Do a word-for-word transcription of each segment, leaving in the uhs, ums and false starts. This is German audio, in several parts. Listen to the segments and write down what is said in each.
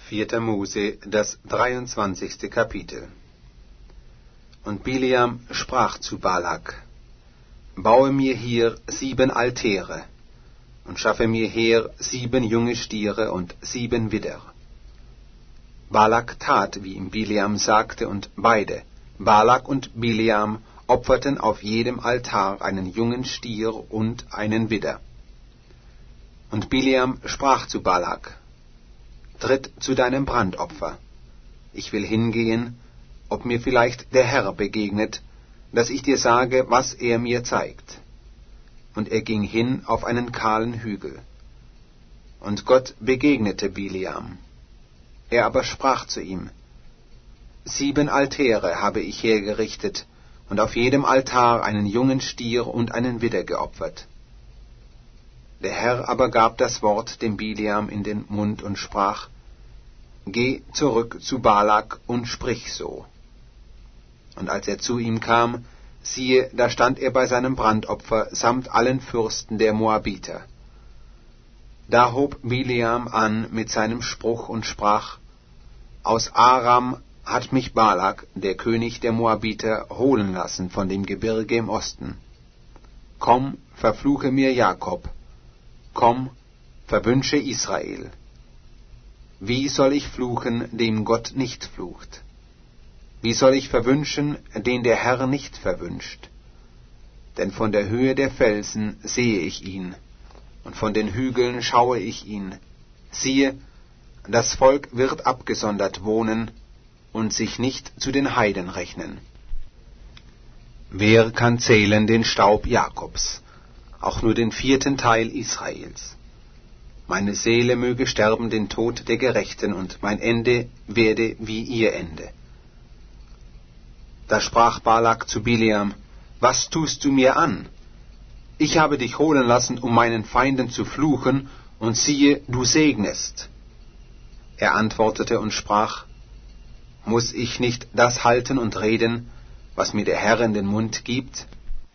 Vierter Mose, das dreiundzwanzigste Kapitel. Und Bileam sprach zu Balak: Baue mir hier sieben Altäre und schaffe mir her sieben junge Stiere und sieben Widder. Balak tat, wie ihm Bileam sagte, und beide, Balak und Bileam, opferten auf jedem Altar einen jungen Stier und einen Widder. Und Bileam sprach zu Balak: Tritt zu deinem Brandopfer. Ich will hingehen, ob mir vielleicht der Herr begegnet, dass ich dir sage, was er mir zeigt. Und er ging hin auf einen kahlen Hügel. Und Gott begegnete Bileam. Er aber sprach zu ihm: Sieben Altäre habe ich hergerichtet, und auf jedem Altar einen jungen Stier und einen Widder geopfert. Der Herr aber gab das Wort dem Bileam in den Mund und sprach: Geh zurück zu Balak und sprich so. Und als er zu ihm kam, siehe, da stand er bei seinem Brandopfer samt allen Fürsten der Moabiter. Da hob Bileam an mit seinem Spruch und sprach: Aus Aram hat mich Balak, der König der Moabiter, holen lassen von dem Gebirge im Osten. Komm, verfluche mir Jakob. Komm, verwünsche Israel. Wie soll ich fluchen, dem Gott nicht flucht? Wie soll ich verwünschen, den der Herr nicht verwünscht? Denn von der Höhe der Felsen sehe ich ihn, und von den Hügeln schaue ich ihn. Siehe, das Volk wird abgesondert wohnen und sich nicht zu den Heiden rechnen. Wer kann zählen den Staub Jakobs, auch nur den vierten Teil Israels? Meine Seele möge sterben den Tod der Gerechten, und mein Ende werde wie ihr Ende. Da sprach Balak zu Bileam: Was tust du mir an? Ich habe dich holen lassen, um meinen Feinden zu fluchen, und siehe, du segnest. Er antwortete und sprach: Muss ich nicht das halten und reden, was mir der Herr in den Mund gibt?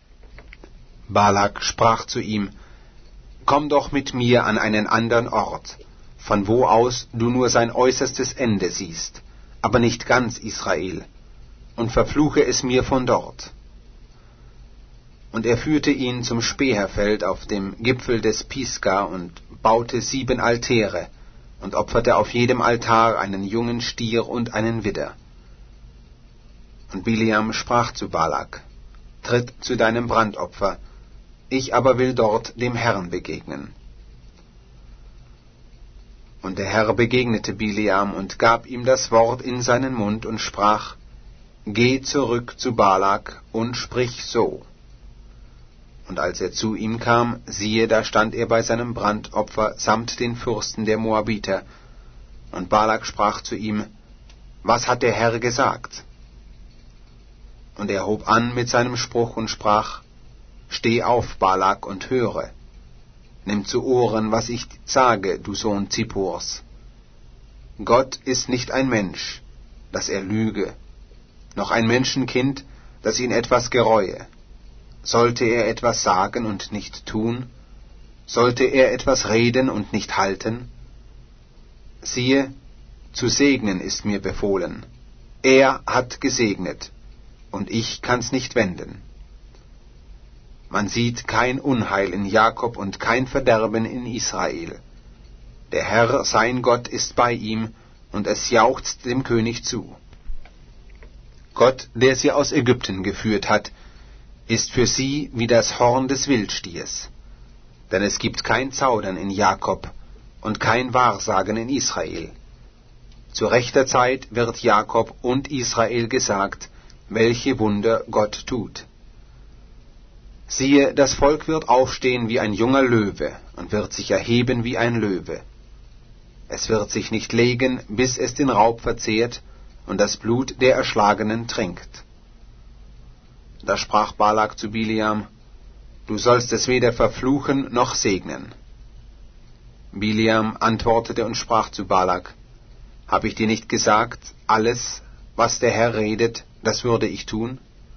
Balak sprach zu ihm: Komm doch mit mir an einen anderen Ort, von wo aus du nur sein äußerstes Ende siehst, aber nicht ganz Israel, und verfluche es mir von dort. Und er führte ihn zum Späherfeld auf dem Gipfel des Pisga und baute sieben Altäre und opferte auf jedem Altar einen jungen Stier und einen Widder. Und Bileam sprach zu Balak: Tritt zu deinem Brandopfer, ich aber will dort dem Herrn begegnen. Und der Herr begegnete Bileam und gab ihm das Wort in seinen Mund und sprach: Geh zurück zu Balak und sprich so. Und als er zu ihm kam, siehe, da stand er bei seinem Brandopfer samt den Fürsten der Moabiter. Und Balak sprach zu ihm: Was hat der Herr gesagt? Und er hob an mit seinem Spruch und sprach: Steh auf, Balak, und höre. Nimm zu Ohren, was ich sage, du Sohn Zippors. Gott ist nicht ein Mensch, dass er lüge, noch ein Menschenkind, das ihn etwas gereue. Sollte er etwas sagen und nicht tun? Sollte er etwas reden und nicht halten? Siehe, zu segnen ist mir befohlen. Er hat gesegnet, und ich kann's nicht wenden. Man sieht kein Unheil in Jakob und kein Verderben in Israel. Der Herr, sein Gott, ist bei ihm, und es jauchzt dem König zu. Gott, der sie aus Ägypten geführt hat, ist für sie wie das Horn des Wildstiers. Denn es gibt kein Zaudern in Jakob und kein Wahrsagen in Israel. Zu rechter Zeit wird Jakob und Israel gesagt, welche Wunder Gott tut. Siehe, das Volk wird aufstehen wie ein junger Löwe und wird sich erheben wie ein Löwe. Es wird sich nicht legen, bis es den Raub verzehrt und das Blut der Erschlagenen trinkt. Da sprach Balak zu Bileam: Du sollst es weder verfluchen noch segnen. Bileam antwortete und sprach zu Balak: Hab ich dir nicht gesagt, alles, was der Herr redet, das würde ich tun?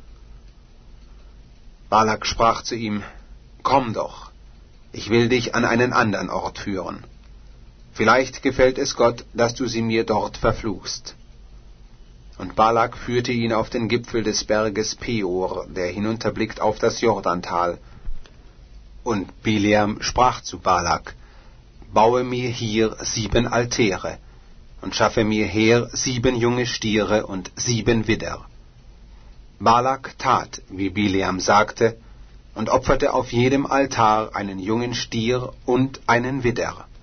Balak sprach zu ihm: Komm doch, ich will dich an einen anderen Ort führen. Vielleicht gefällt es Gott, dass du sie mir dort verfluchst. Und Balak führte ihn auf den Gipfel des Berges Peor, der hinunterblickt auf das Jordantal. Und Bileam sprach zu Balak: Baue mir hier sieben Altäre und schaffe mir her sieben junge Stiere und sieben Widder. Balak tat, wie Bileam sagte, und opferte auf jedem Altar einen jungen Stier und einen Widder.